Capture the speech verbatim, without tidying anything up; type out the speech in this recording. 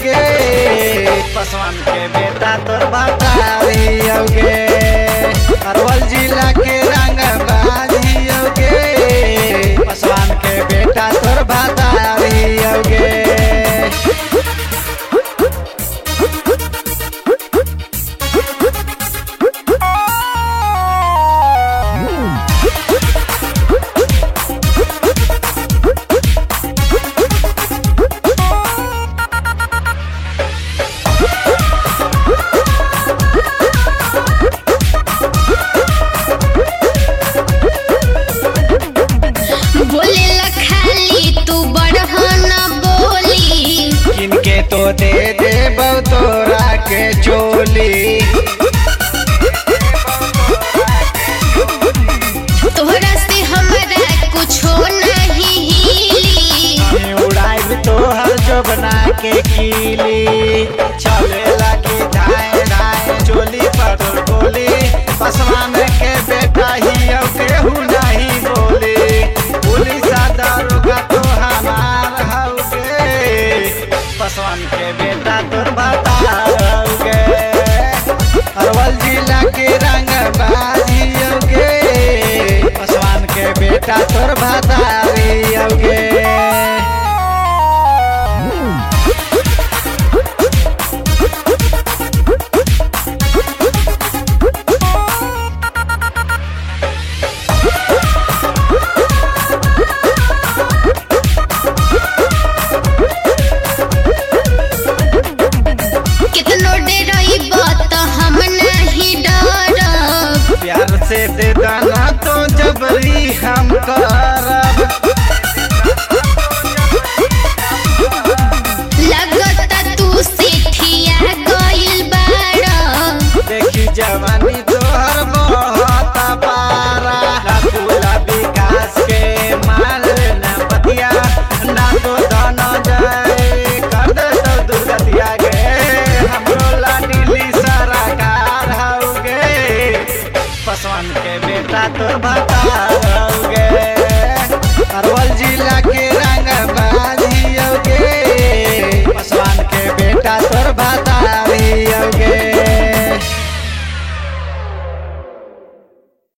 औगे पसवान के बेटा तोर भतारी औगे अरवल जिला के रंग बाजी औगे पसवान के बेटा तोर भतारी औगे तो दे दे तोरा के चोली तोहरा से हमरा कुछो नहीं हिली उड़ाई तो हर जो बना के कीली चले लगी धाए धाए चोली पर गोली पसवान के बेटा ही अब केहू नहीं बोली पुलिस दारोगा तो हमार हौगे पसवान के बेटा तोर भतारी अरवल जिला के रंग बाजी औगे पसवान के बेटा तोर भतारी औगे से दे दाना तो जबरी हम करब लगता तू सिठिया गइल बाड़ा देखी जवानी तोहर बहुत पारा फूला विकास के माल न पतिया ना तो दाना जाए कर दे तो दुर्गतिया गे हमरो लाडली सरकार हौगे पसवान के बेटा तोर भतारी औगे अरवल जी